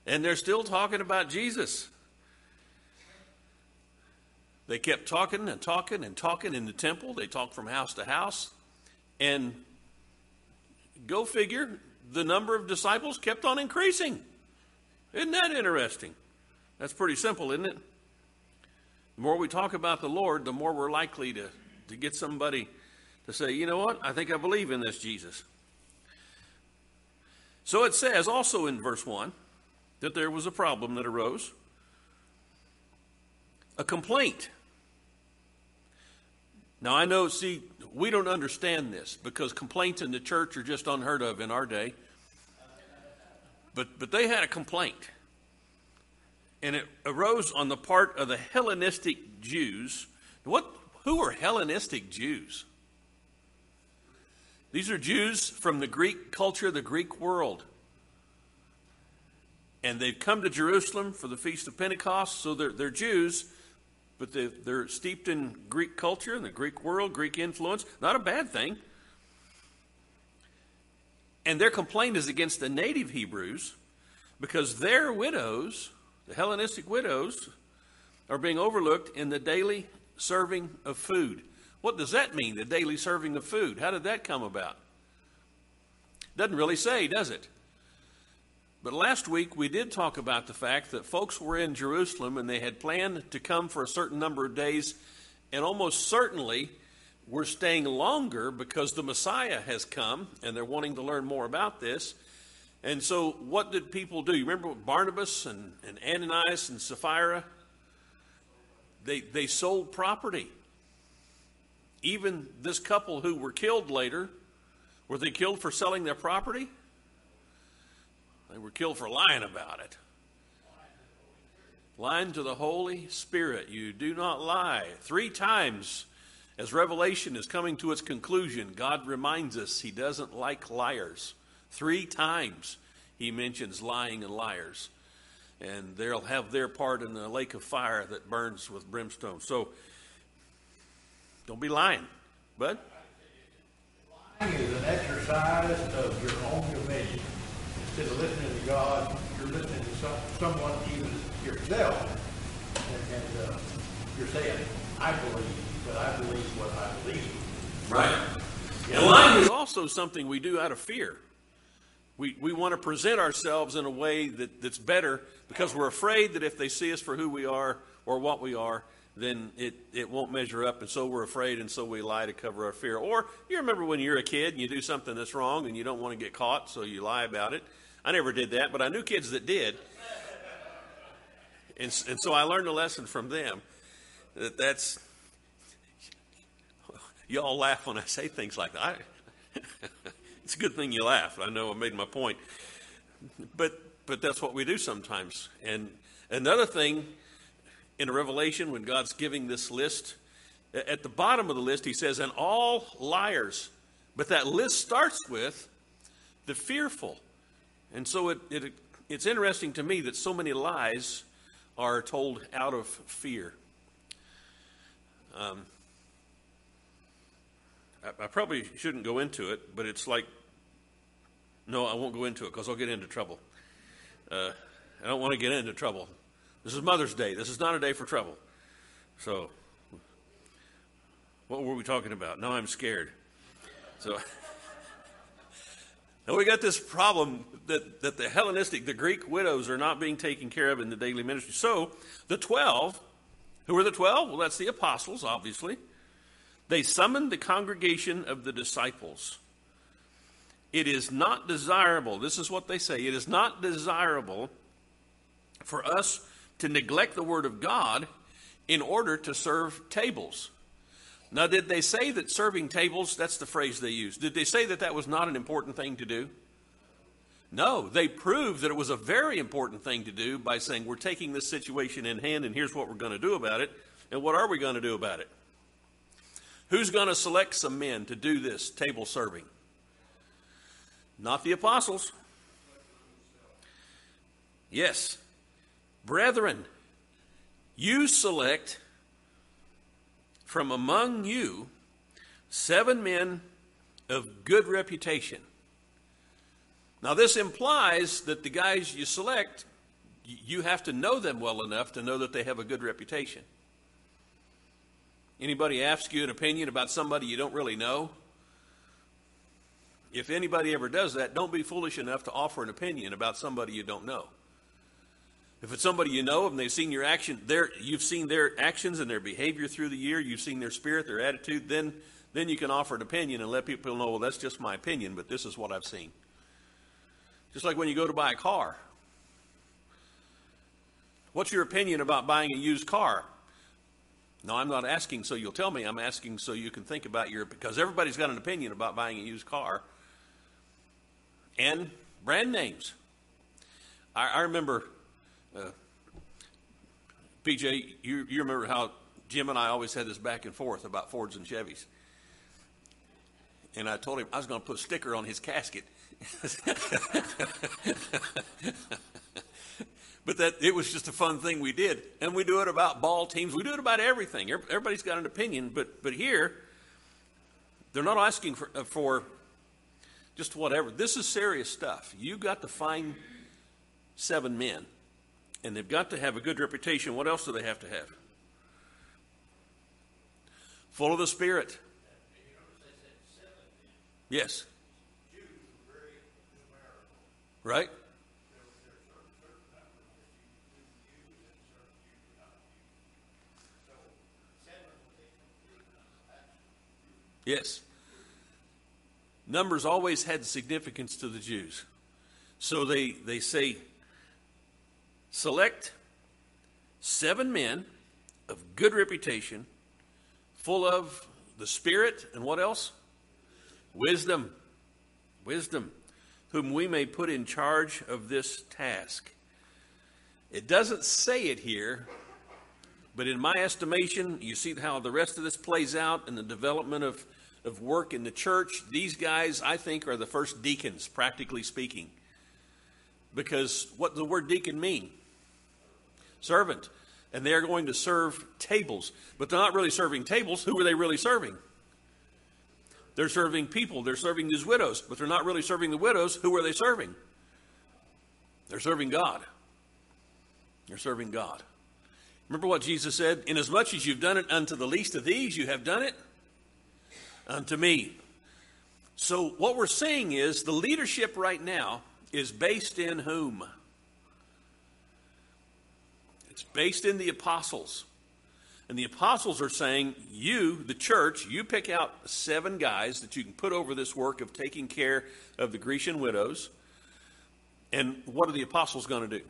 And they're still talking about Jesus. They kept talking and talking and talking in the temple. They talked from house to house. And go figure, the number of disciples kept on increasing. Isn't that interesting? That's pretty simple, isn't it? The more we talk about the Lord, the more we're likely to get somebody to say, you know what, I think I believe in this Jesus. So it says also in verse 1 that there was a problem that arose, a complaint. Now I know, see, we don't understand this because complaints in the church are just unheard of in our day. But they had a complaint. And it arose on the part of the Hellenistic Jews. Who are Hellenistic Jews? These are Jews from the Greek culture, the Greek world. And they've come to Jerusalem for the Feast of Pentecost, so they're Jews, but they're steeped in Greek culture and the Greek world, Greek influence. Not a bad thing. And their complaint is against the native Hebrews because their widows, the Hellenistic widows, are being overlooked in the daily serving of food. What does that mean, the daily serving of food? How did that come about? Doesn't really say, does it? But last week we did talk about the fact that folks were in Jerusalem and they had planned to come for a certain number of days, and almost certainly were staying longer because the Messiah has come and they're wanting to learn more about this. And so what did people do? You remember Barnabas and Ananias and Sapphira? They sold property. Even this couple who were killed later, were they killed for selling their property? They were killed for lying about it. Lying to the Holy Spirit. You do not lie. 3 times as Revelation is coming to its conclusion, God reminds us he doesn't like liars. 3 times he mentions lying and liars. And they'll have their part in the lake of fire that burns with brimstone. So, don't be lying, bud. Lying is an exercise of your own dominion. Instead of listening to God, you're listening to someone, even yourself. And you're saying, I believe, but I believe what I believe. Right. And lying is also something we do out of fear. We want to present ourselves in a way that's better because we're afraid that if they see us for who we are or what we are, then it won't measure up, and so we're afraid, and so we lie to cover our fear. Or you remember when you're a kid and you do something that's wrong and you don't want to get caught, so you lie about it. I never did that, but I knew kids that did. And so I learned a lesson from them. That's, y'all laugh when I say things like that. It's a good thing you laugh. I know I made my point. But that's what we do sometimes. And another thing in Revelation, when God's giving this list, at the bottom of the list he says, and all liars. But that list starts with the fearful. And so it's interesting to me that so many lies are told out of fear. I probably shouldn't go into it, but it's like, no, I won't go into it because I'll get into trouble. I don't want to get into trouble. This is Mother's Day. This is not a day for trouble. So, what were we talking about? Now I'm scared. So, now we got this problem that the Hellenistic, the Greek widows are not being taken care of in the daily ministry. So, the 12, who are the 12? Well, that's the apostles, obviously. They summoned the congregation of the disciples. It is not desirable, this is what they say, it is not desirable for us to neglect the word of God in order to serve tables. Now, did they say that serving tables, that's the phrase they used, did they say that that was not an important thing to do? No, they proved that it was a very important thing to do by saying we're taking this situation in hand and here's what we're going to do about it. And what are we going to do about it? Who's going to select some men to do this table serving? Not the apostles. Yes. Brethren, you select from among you 7 men of good reputation. Now this implies that the guys you select you have to know them well enough to know that they have a good reputation. Anybody asks you an opinion about somebody you don't really know? If anybody ever does that, don't be foolish enough to offer an opinion about somebody you don't know. If it's somebody you know and they've seen your action, you've seen their actions and their behavior through the year, you've seen their spirit, their attitude, then you can offer an opinion and let people know, well, that's just my opinion, but this is what I've seen. Just like when you go to buy a car. What's your opinion about buying a used car? No, I'm not asking so you'll tell me. I'm asking so you can think about because everybody's got an opinion about buying a used car. And brand names. I remember, PJ, you remember how Jim and I always had this back and forth about Fords and Chevys. And I told him I was going to put a sticker on his casket. But that it was just a fun thing we did. And we do it about ball teams. We do it about everything. Everybody's got an opinion. But here, they're not asking for just whatever. This is serious stuff. You got to find 7 men. And they've got to have a good reputation. What else do they have to have? Full of the Spirit. Yes. Right? Yes. Numbers always had significance to the Jews. So they say, select 7 men of good reputation, full of the Spirit, and what else? Wisdom. Wisdom, whom we may put in charge of this task. It doesn't say it here, but in my estimation, you see how the rest of this plays out in the development of work in the church. These guys, I think, are the first deacons, practically speaking. Because what does the word deacon mean? Servant. And they're going to serve tables. But they're not really serving tables. Who are they really serving? They're serving people. They're serving these widows. But they're not really serving the widows. Who are they serving? They're serving God. They're serving God. Remember what Jesus said? Inasmuch as you've done it unto the least of these, you have done it unto me. So what we're saying is the leadership right now is based in whom? It's based in the apostles. And the apostles are saying, you, the church, you pick out 7 guys that you can put over this work of taking care of the Grecian widows. And what are the apostles going to do?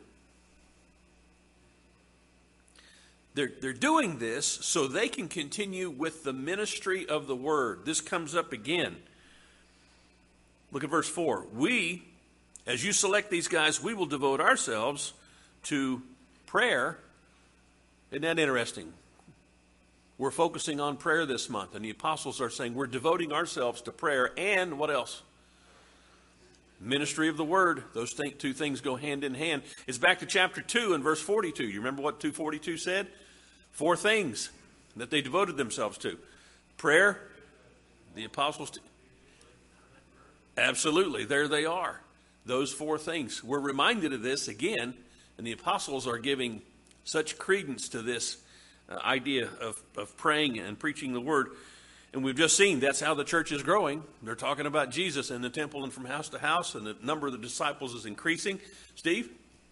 They're doing this so they can continue with the ministry of the word. This comes up again. Look at verse 4. We, as you select these guys, we will devote ourselves to prayer. Isn't that interesting? We're focusing on prayer this month, and the apostles are saying we're devoting ourselves to prayer and what else? Ministry of the word. Those 2 things go hand in hand. It's back to chapter 2 and verse 42. You remember what 2:42 said? 4 things that they devoted themselves to. Prayer, the apostles. Absolutely, there they are. Those 4 things. We're reminded of this again, and the apostles are giving such credence to this idea of praying and preaching the word. And we've just seen that's how the church is growing. They're talking about Jesus in the temple and from house to house, and the number of the disciples is increasing. Steve?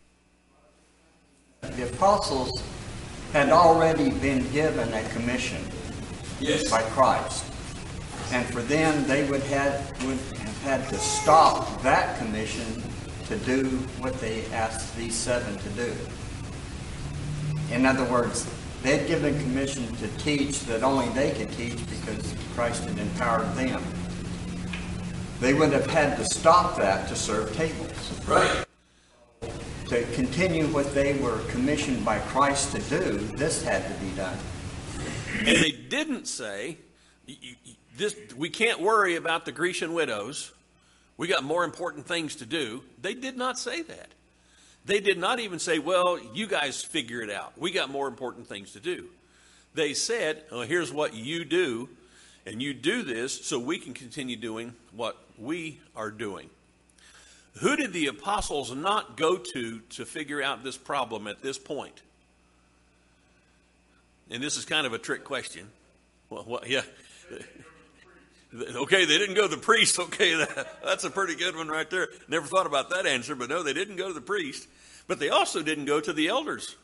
The apostles had already been given a commission by Christ. And for them, they would have had to stop that commission to do what they asked these 7 to do. In other words, they'd given commission to teach that only they could teach because Christ had empowered them. They would have had to stop that to serve tables. Right. To continue what they were commissioned by Christ to do, this had to be done. And they didn't say, we can't worry about the Grecian widows. We got more important things to do. They did not say that. They did not even say, well, you guys figure it out. We got more important things to do. They said, oh, here's what you do, and you do this so we can continue doing what we are doing. Who did the apostles not go to figure out this problem at this point? And this is kind of a trick question. Well, yeah. Okay, they didn't go to the priest. Okay, that's a pretty good one right there. Never thought about that answer, but no, they didn't go to the priest. But they also didn't go to the elders.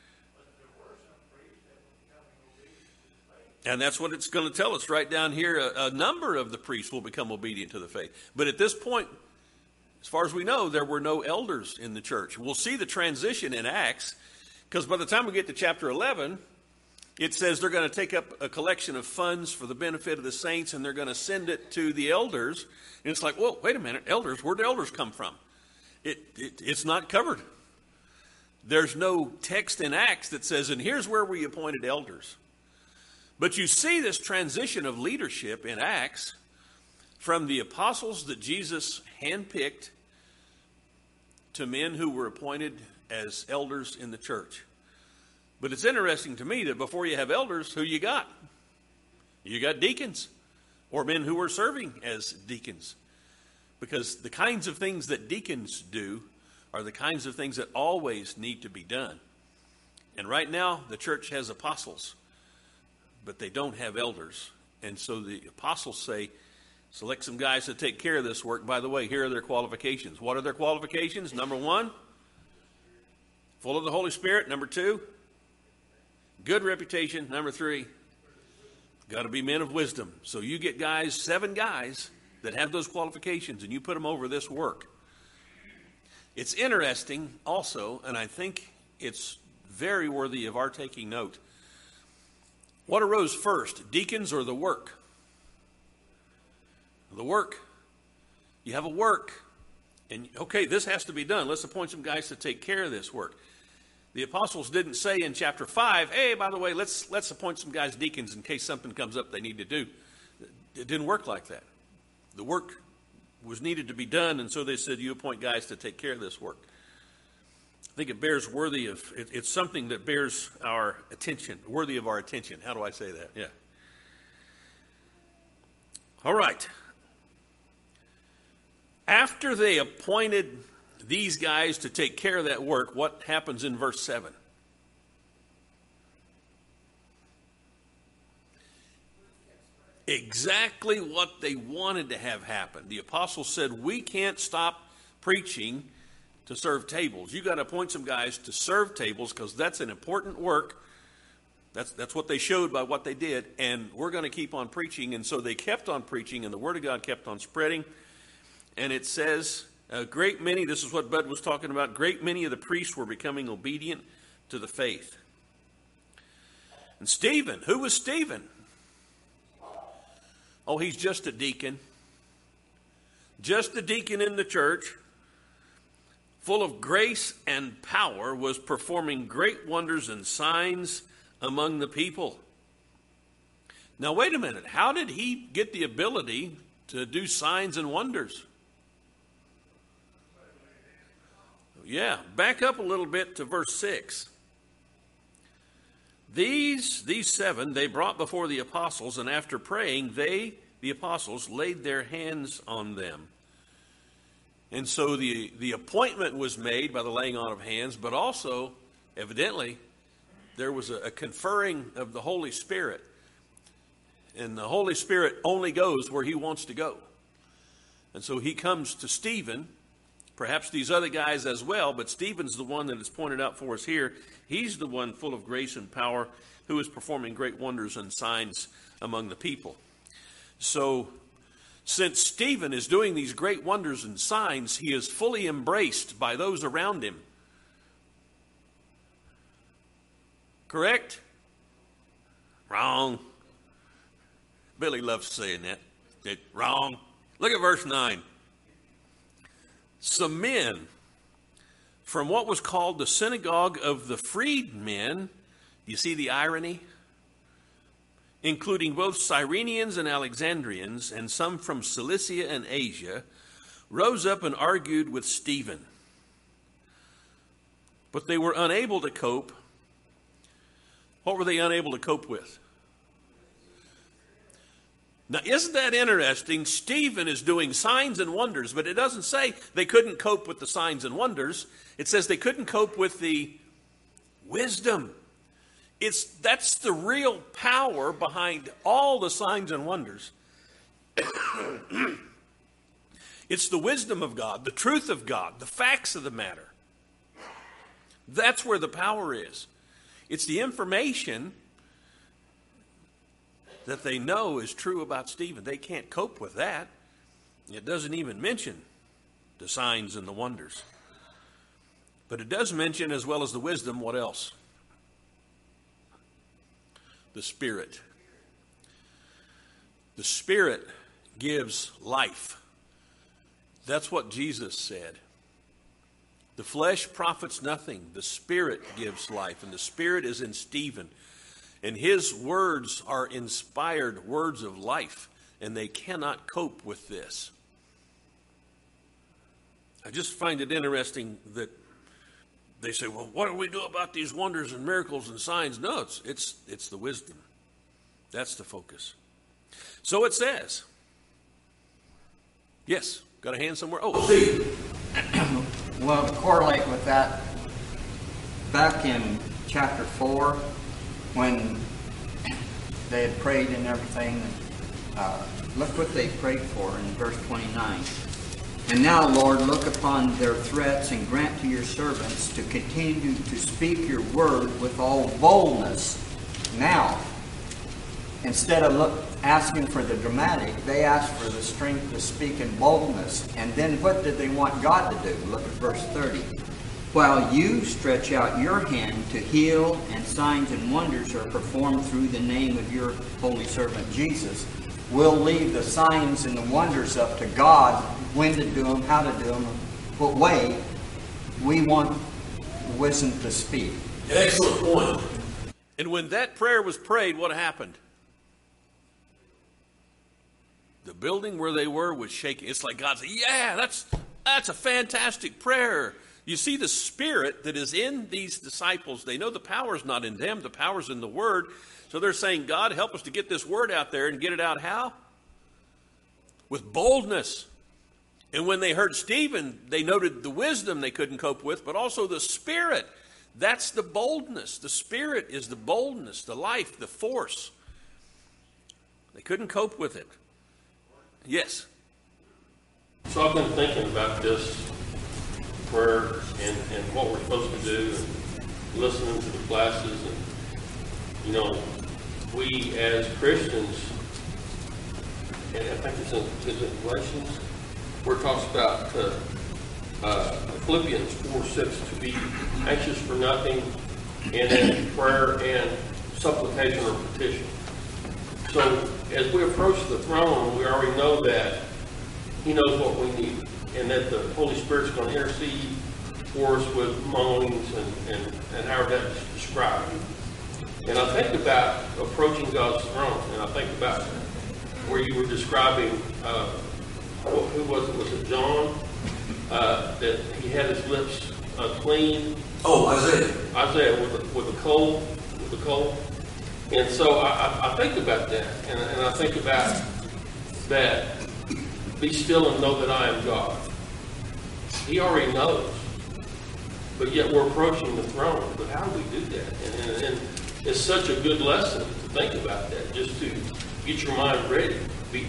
And that's what it's going to tell us right down here. A number of the priests will become obedient to the faith. But at this point, as far as we know, there were no elders in the church. We'll see the transition in Acts, because by the time we get to chapter 11, it says they're going to take up a collection of funds for the benefit of the saints, and they're going to send it to the elders. And it's like, whoa, wait a minute, elders, where'd the elders come from? It's not covered. There's no text in Acts that says, and here's where we appointed elders. But you see this transition of leadership in Acts from the apostles that Jesus handpicked to men who were appointed as elders in the church. But it's interesting to me that before you have elders, who you got? You got deacons, or men who are serving as deacons. Because the kinds of things that deacons do are the kinds of things that always need to be done. And right now, the church has apostles, but they don't have elders. And so the apostles say, select some guys to take care of this work. By the way, here are their qualifications. What are their qualifications? Number 1, full of the Holy Spirit. Number 2, good reputation. Number 3, got to be men of wisdom. So you get guys, 7 guys that have those qualifications, and you put them over this work. It's interesting also, and I think it's very worthy of our taking note. What arose first, deacons or the work? The work. You have a work, and okay, this has to be done. Let's appoint some guys to take care of this work. The apostles didn't say in chapter 5, hey, by the way, let's appoint some guys deacons in case something comes up they need to do. It didn't work like that. The work was needed to be done, and so they said, you appoint guys to take care of this work. I think it bears worthy of, it's something that bears our attention, worthy of our attention. How do I say that? Yeah. All right. After they appointed these guys to take care of that work, what happens in verse 7? Exactly what they wanted to have happen. The apostles said, we can't stop preaching to serve tables. You got to appoint some guys to serve tables because that's an important work. That's what they showed by what they did, and we're going to keep on preaching. And so they kept on preaching, and the word of God kept on spreading. And it says, a great many, this is what Bud was talking about, great many of the priests were becoming obedient to the faith. And Stephen, who was Stephen? Oh, he's just a deacon. Just a deacon in the church, full of grace and power, was performing great wonders and signs among the people. Now, wait a minute. How did he get the ability to do signs and wonders? Yeah, back up a little bit to verse 6. These 7, they brought before the apostles, and after praying, the apostles, laid their hands on them. And so the appointment was made by the laying on of hands, but also, evidently, there was a conferring of the Holy Spirit. And the Holy Spirit only goes where he wants to go. And so he comes to Stephen, perhaps these other guys as well, but Stephen's the one that is pointed out for us here. He's the one full of grace and power who is performing great wonders and signs among the people. So, since Stephen is doing these great wonders and signs, he is fully embraced by those around him. Correct? Wrong. Billy loves saying that. Wrong. Look at verse 9. Some men from what was called the synagogue of the freedmen, you see the irony? Including both Cyrenians and Alexandrians, and some from Cilicia and Asia, rose up and argued with Stephen. But they were unable to cope. What were they unable to cope with? Now, isn't that interesting? Stephen is doing signs and wonders, but it doesn't say they couldn't cope with the signs and wonders. It says they couldn't cope with the wisdom. That's the real power behind all the signs and wonders. It's the wisdom of God, the truth of God, the facts of the matter. That's where the power is. It's the information that they know is true about Stephen. They can't cope with that. It doesn't even mention the signs and the wonders. But it does mention, as well as the wisdom, what else? The Spirit. The Spirit gives life. That's what Jesus said. The flesh profits nothing. The Spirit gives life. And the Spirit is in Stephen. And his words are inspired words of life. And they cannot cope with this. I just find it interesting that they say, well, what do we do about these wonders and miracles and signs? No, it's the wisdom. That's the focus. So it says. Yes, got a hand somewhere? Oh, see. Well, to correlate with that, back in chapter 4, when they had prayed and everything, look what they prayed for in verse 29. And now, Lord, look upon their threats and grant to your servants to continue to speak your word with all boldness. Now, instead of asking for the dramatic, they asked for the strength to speak in boldness. And then what did they want God to do? Look at verse 30. While you stretch out your hand to heal, and signs and wonders are performed through the name of your holy servant Jesus, we'll leave the signs and the wonders up to God, when to do them, how to do them, what way. We want wisdom to speak. Excellent point. And when that prayer was prayed, what happened? The building where they were was shaking. It's like God said, yeah, that's a fantastic prayer. You see the Spirit that is in these disciples. They know the power's not in them. The power's in the Word. So they're saying, God, help us to get this Word out there, and get it out how? With boldness. And when they heard Stephen, they noted the wisdom they couldn't cope with, but also the Spirit. That's the boldness. The Spirit is the boldness, the life, the force. They couldn't cope with it. Yes. So I've been thinking about this prayer and what we're supposed to do, and listening to the classes, and we as Christians, and I think it's in Galatians, where it talks about Philippians 4:6, to be anxious for nothing, and in prayer and supplication or petition. So as we approach the throne, we already know that He knows what we need, and that the Holy Spirit's going to intercede for us with moanings and however that's described. And I think about approaching God's throne, and I think about where you were describing, who was it? Was it John? That he had his lips clean. Oh, Isaiah. Isaiah with a coal. And so I think about that, and I think about that, be still and know that I am God. He already knows, but yet we're approaching the throne. But how do we do that? And it's such a good lesson to think about that, just to get your mind ready. Be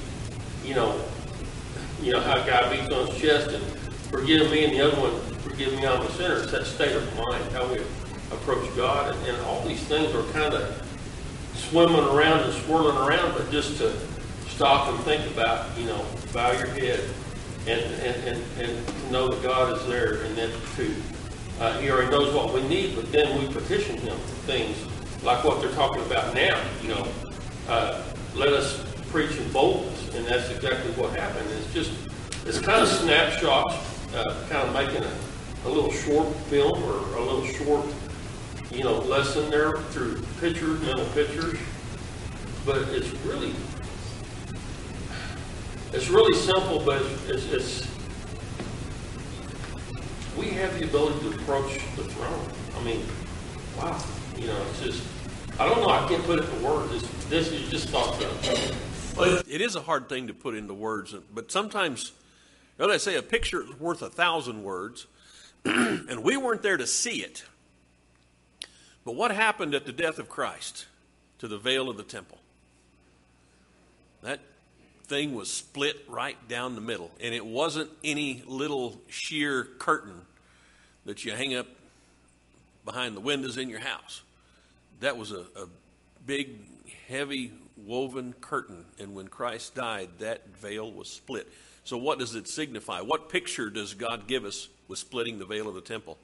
how a guy beats on his chest and forgive me, and the other one, forgive me, I'm a sinner. It's that state of mind, how we approach God. And all these things are kind of swimming around and swirling around, but just to stop and think about, bow your head and know that God is there, and that too. He already knows what we need, but then we petition Him for things like what they're talking about now. Let us preach in boldness, and that's exactly what happened. It's kind of snapshots, kind of making a little short film or a little short, lesson there through pictures, mental pictures. But it's really simple, but it's we have the ability to approach the throne. I mean, wow. It's just, I don't know, I can't put it into words. This is just thought Well, it is a hard thing to put into words, but sometimes, you know, they say a picture is worth 1,000 words, and we weren't there to see it. But what happened at the death of Christ to the veil of the temple? That thing was split right down the middle, and it wasn't any little sheer curtain that you hang up behind the windows in your house. That was a big, heavy, woven curtain, and when Christ died, that veil was split. So what does it signify? What picture does God give us with splitting the veil of the temple?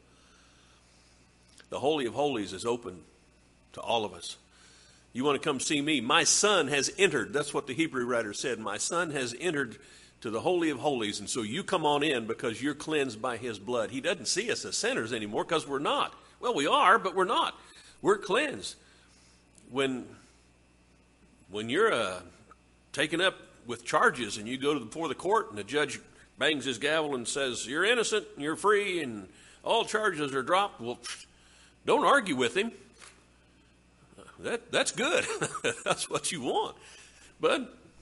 The Holy of Holies is open to all of us. You want to come see me? My son has entered. That's what the Hebrew writer said. My son has entered to the Holy of Holies, and so you come on in because you're cleansed by his blood. He doesn't see us as sinners anymore because we're not. Well, we are, but we're not. We're cleansed. When you're taken up with charges and you go before the court and the judge bangs his gavel and says, you're innocent, you're free, and all charges are dropped, well, don't argue with him. That's good. That's what you want. But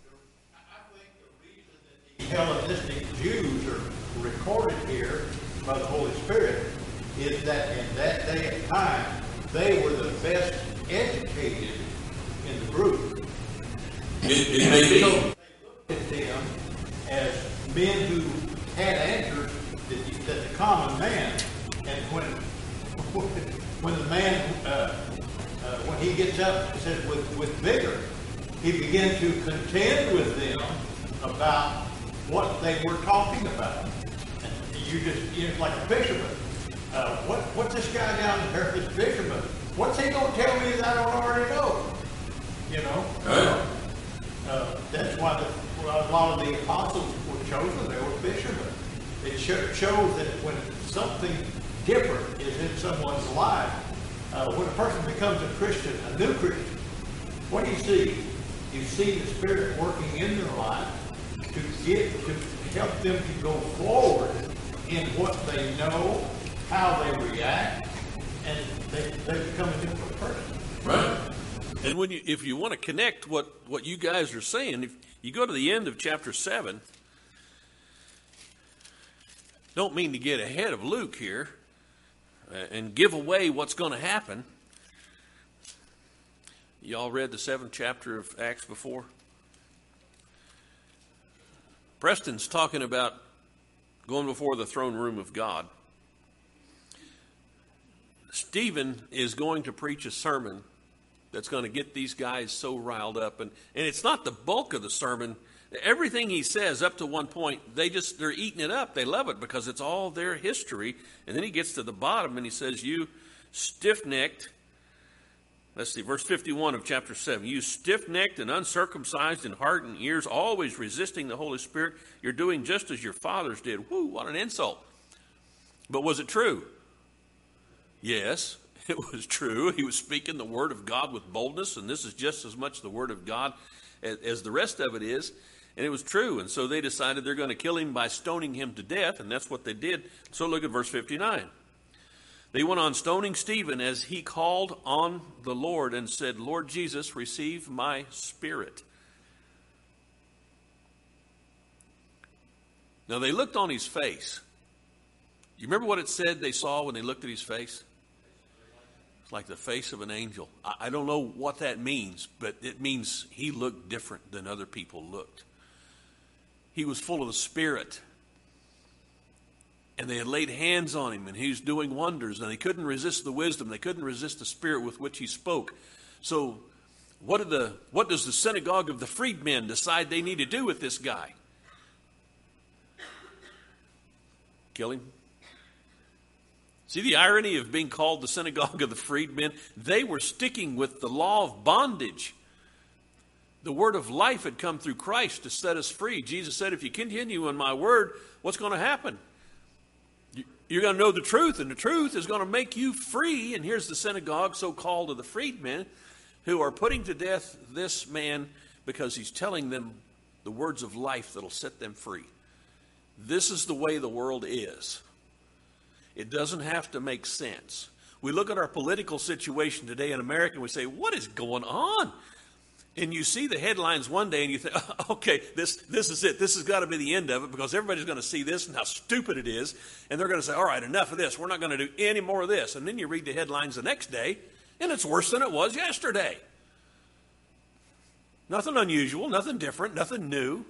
I think the reason that the Hellenistic Jews are recorded here by the Holy Spirit is that in that day and time, they were the best educated in the group. it may be. So they looked at them as men who had answers that the common man, and when the man, when he gets up, it says with vigor, he began to contend with them about what they were talking about. And you're like a fisherman. What's this guy down there, this fisherman? What's he going to tell me that I don't already know? You know? Right. That's why a lot of the apostles were chosen. They were fishermen. It shows that when something different is in someone's life, when a person becomes a Christian, a new Christian, what do you see? You see the Spirit working in their life to help them to go forward in what they know, how they react, and they become a different person. Right. And if you want to connect what you guys are saying, if you go to the end of chapter 7, don't mean to get ahead of Luke here and give away what's going to happen. Y'all read the 7th chapter of Acts before? Preston's talking about going before the throne room of God. Stephen is going to preach a sermon that's going to get these guys so riled up. And it's not the bulk of the sermon. Everything he says up to one point, they're eating it up. They love it because it's all their history. And then he gets to the bottom and he says, you stiff-necked, let's see, verse 51 of chapter 7. You stiff-necked and uncircumcised in heart and ears, always resisting the Holy Spirit. You're doing just as your fathers did. Whoo, what an insult. But was it true? Yes, it was true. He was speaking the word of God with boldness, and this is just as much the word of God as the rest of it is. And it was true. And so they decided they're going to kill him by stoning him to death, and that's what they did. So look at verse 59. They went on stoning Stephen as he called on the Lord and said, Lord Jesus, receive my spirit. Now they looked on his face. Do you remember what it said they saw when they looked at his face? It's like the face of an angel. I don't know what that means, but it means he looked different than other people looked. He was full of the Spirit. And they had laid hands on him, and he was doing wonders, and they couldn't resist the wisdom. They couldn't resist the Spirit with which he spoke. So what does the synagogue of the freedmen decide they need to do with this guy? Kill him? See the irony of being called the synagogue of the freedmen? They were sticking with the law of bondage. The word of life had come through Christ to set us free. Jesus said, if you continue in my word, what's going to happen? You're going to know the truth, and the truth is going to make you free. And here's the synagogue, so-called of the freedmen, who are putting to death this man because he's telling them the words of life that'll set them free. This is the way the world is. It doesn't have to make sense. We look at our political situation today in America and we say, what is going on? And you see the headlines one day and you think, okay, this is it. This has got to be the end of it, because everybody's going to see this and how stupid it is. And they're going to say, all right, enough of this. We're not going to do any more of this. And then you read the headlines the next day and it's worse than it was yesterday. Nothing unusual, nothing different, nothing new.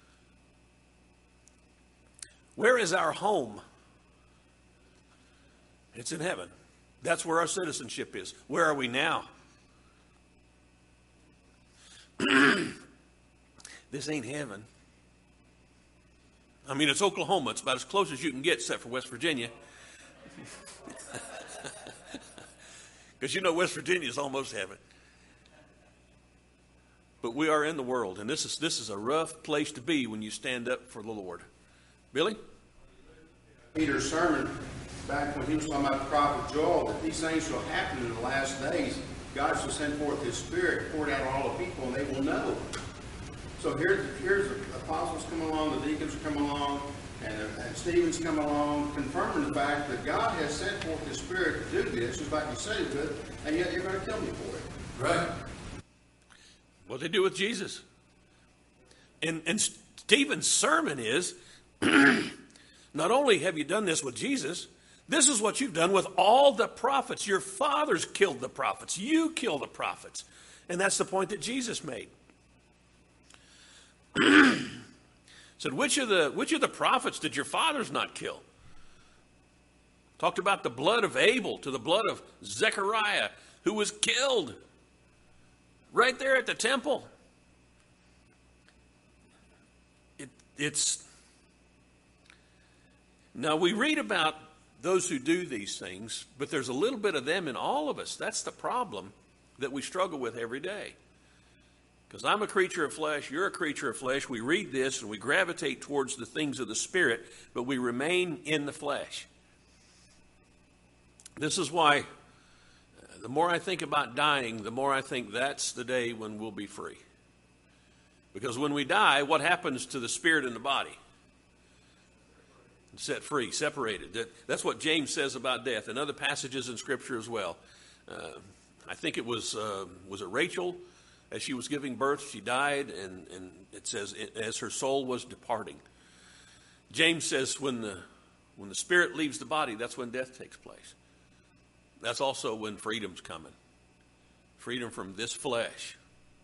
Where is our home? It's in heaven. That's where our citizenship is. Where are we now? This ain't heaven. I mean, it's Oklahoma. It's about as close as you can get, except for West Virginia. Because you know West Virginia is almost heaven. But we are in the world, and this is a rough place to be when you stand up for the Lord. Billy? Peter's sermon, back when he was talking about the prophet Joel, that these things will happen in the last days. God shall send forth his Spirit, poured out on all the people, and they will know. So here's the apostles come along, the deacons come along, and Stephen's come along, confirming the fact that God has sent forth his Spirit to do this, just like you said he would, and yet you're going to kill me for it. Right. What they do with Jesus. And Stephen's sermon is, not only have you done this with Jesus, this is what you've done with all the prophets. Your fathers killed the prophets. You kill the prophets. And that's the point that Jesus made. Said, which of the prophets did your fathers not kill? Talked about the blood of Abel to the blood of Zechariah, who was killed right there at the temple. It's now we read about those who do these things, but there's a little bit of them in all of us. That's the problem that we struggle with every day. Because I'm a creature of flesh, you're a creature of flesh. We read this and we gravitate towards the things of the Spirit, but we remain in the flesh. This is why the more I think about dying, the more I think that's the day when we'll be free. Because when we die, what happens to the spirit and the body? Set free, separated. That's what James says about death, and other passages in Scripture as well. I think it was it Rachel? As she was giving birth, she died, and it says, as her soul was departing. James says when the spirit leaves the body, that's when death takes place. That's also when freedom's coming. Freedom from this flesh.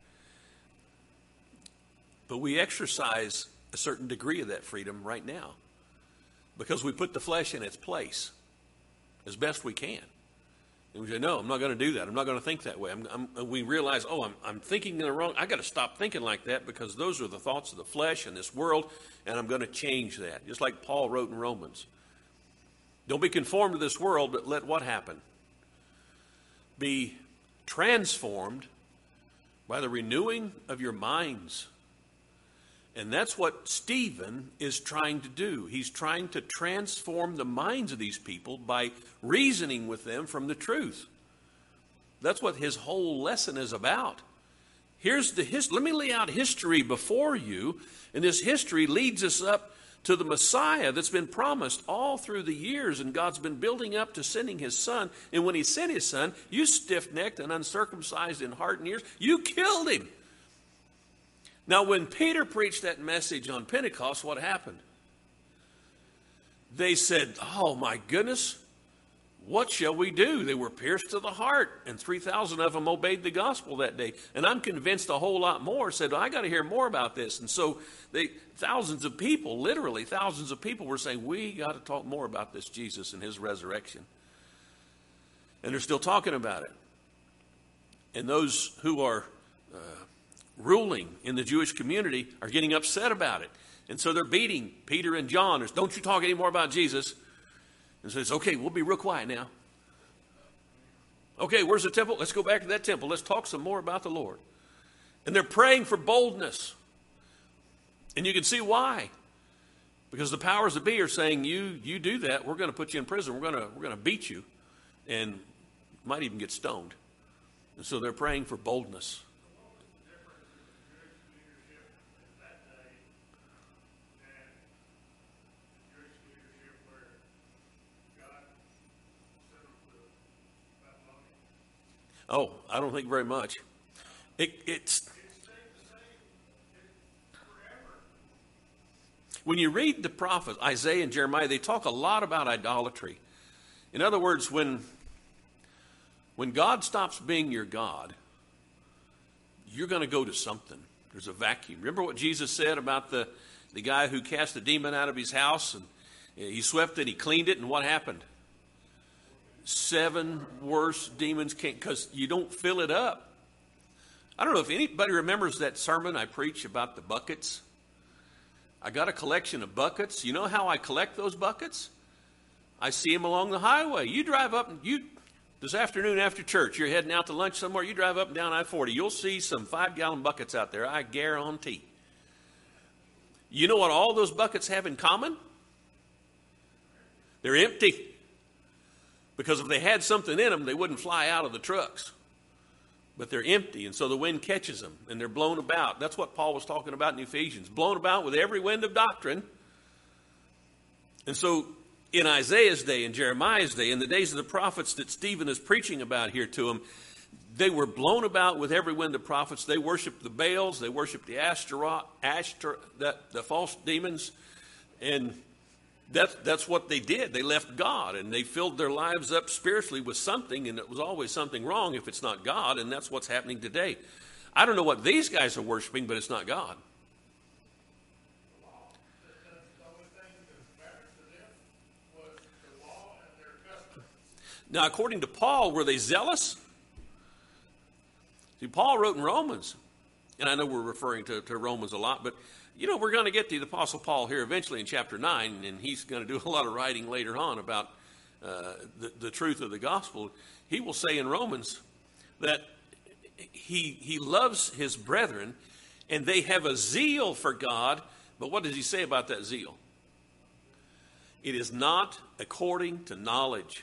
But we exercise a certain degree of that freedom right now, because we put the flesh in its place as best we can. And we say, no, I'm not going to do that. I'm not going to think that way. We realize, I'm thinking in the wrong. I got to stop thinking like that, because those are the thoughts of the flesh and this world, and I'm going to change that. Just like Paul wrote in Romans. Don't be conformed to this world, but let what happen? Be transformed by the renewing of your minds. And that's what Stephen is trying to do. He's trying to transform the minds of these people by reasoning with them from the truth. That's what his whole lesson is about. Let me lay out history before you, and this history leads us up to the Messiah that's been promised all through the years, and God's been building up to sending his Son. And when he sent his Son, you stiff-necked and uncircumcised in heart and ears, you killed him. Now, when Peter preached that message on Pentecost, what happened? They said, oh my goodness, what shall we do? They were pierced to the heart, and 3,000 of them obeyed the gospel that day. And I'm convinced a whole lot more said, I got to hear more about this. And so thousands of people, literally thousands of people were saying, we got to talk more about this Jesus and his resurrection. And they're still talking about it. And those who are ruling in the Jewish community are getting upset about it. And so they're beating Peter and John. Don't you talk anymore about Jesus. And so it's okay, we'll be real quiet now. Okay, where's the temple? Let's go back to that temple. Let's talk some more about the Lord. And they're praying for boldness. And you can see why. Because the powers that be are saying, you do that, we're going to put you in prison. We're going to beat you. And might even get stoned. And so they're praying for boldness. Oh, I don't think very much. It's When you read the prophets, Isaiah and Jeremiah, they talk a lot about idolatry. In other words, when God stops being your God, you're going to go to something. There's a vacuum. Remember what Jesus said about the guy who cast a demon out of his house, and he swept it, he cleaned it, and what happened? 7 worse demons came because you don't fill it up. I don't know if anybody remembers that sermon I preached about the buckets. I got a collection of buckets. You know how I collect those buckets? I see them along the highway. You drive up, and this afternoon after church, you're heading out to lunch somewhere, you drive up and down I-40, you'll see some 5-gallon buckets out there, I guarantee. You know what all those buckets have in common? They're empty. Because if they had something in them, they wouldn't fly out of the trucks. But they're empty, and so the wind catches them, and they're blown about. That's what Paul was talking about in Ephesians. Blown about with every wind of doctrine. And so in Isaiah's day, in Jeremiah's day, in the days of the prophets that Stephen is preaching about here to them, they were blown about with every wind of prophets. They worshiped the Baals. They worshiped the the false demons. And that's what they did. They left God, and they filled their lives up spiritually with something, and it was always something wrong if it's not God, and that's what's happening today. I don't know what these guys are worshiping, but it's not God. Now, according to Paul, were they zealous? See, Paul wrote in Romans, and I know we're referring to Romans a lot, but we're going to get to the Apostle Paul here eventually in chapter 9, and he's going to do a lot of writing later on about the truth of the gospel. He will say in Romans that he loves his brethren, and they have a zeal for God, but what does he say about that zeal? It is not according to knowledge.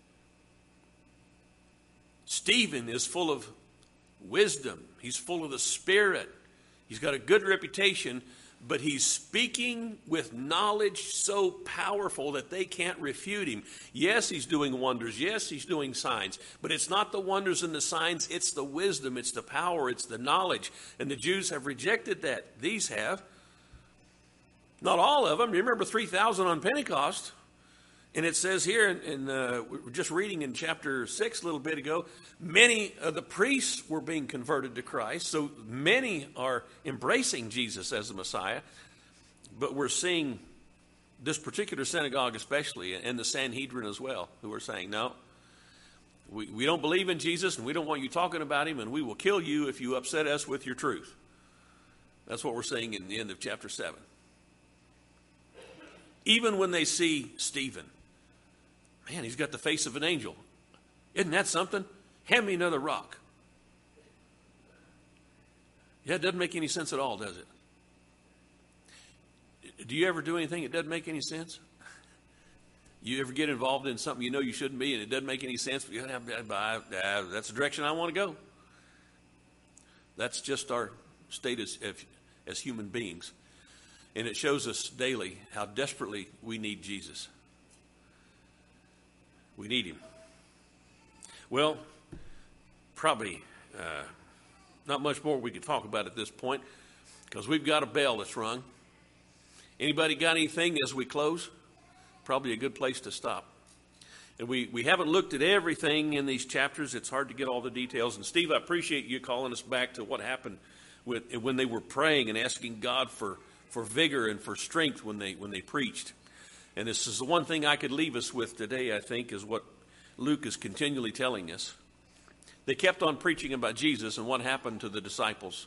Stephen is full of wisdom. He's full of the Spirit. He's got a good reputation, but he's speaking with knowledge so powerful that they can't refute him. Yes, he's doing wonders. Yes, he's doing signs. But it's not the wonders and the signs. It's the wisdom. It's the power. It's the knowledge. And the Jews have rejected that. These have. Not all of them. Remember 3,000 on Pentecost. And it says here, we were just reading in chapter 6 a little bit ago, many of the priests were being converted to Christ. So many are embracing Jesus as the Messiah. But we're seeing this particular synagogue especially, and the Sanhedrin as well, who are saying, no, we don't believe in Jesus, and we don't want you talking about him, and we will kill you if you upset us with your truth. That's what we're seeing in the end of chapter 7. Even when they see Stephen, man, he's got the face of an angel. Isn't that something? Hand me another rock. Yeah, it doesn't make any sense at all, does it? Do you ever do anything that doesn't make any sense? You ever get involved in something you know you shouldn't be, and it doesn't make any sense, but that's the direction I want to go. That's just our state as human beings. And it shows us daily how desperately we need Jesus. We need him. Well, probably not much more we could talk about at this point, because we've got a bell that's rung. Anybody got anything as we close? Probably a good place to stop. And we haven't looked at everything in these chapters. It's hard to get all the details. And Steve, I appreciate you calling us back to what happened when they were praying and asking God for vigor and for strength when they preached. And this is the one thing I could leave us with today, I think, is what Luke is continually telling us. They kept on preaching about Jesus, and what happened to the disciples?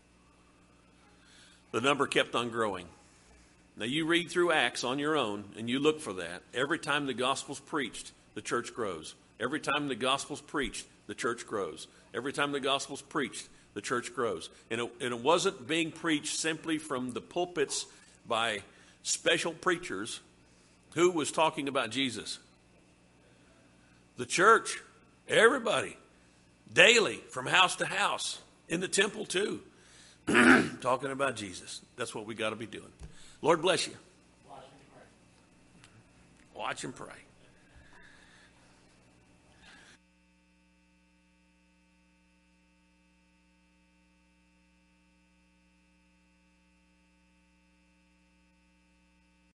The number kept on growing. Now, you read through Acts on your own, and you look for that. Every time the gospel's preached, the church grows. Every time the gospel's preached, the church grows. Every time the gospel's preached, the church grows. And it wasn't being preached simply from the pulpits by special preachers. Who was talking about Jesus? The church. Everybody. Daily, from house to house. In the temple too. Talking about Jesus. That's what we got to be doing. Lord bless you. Watch and pray.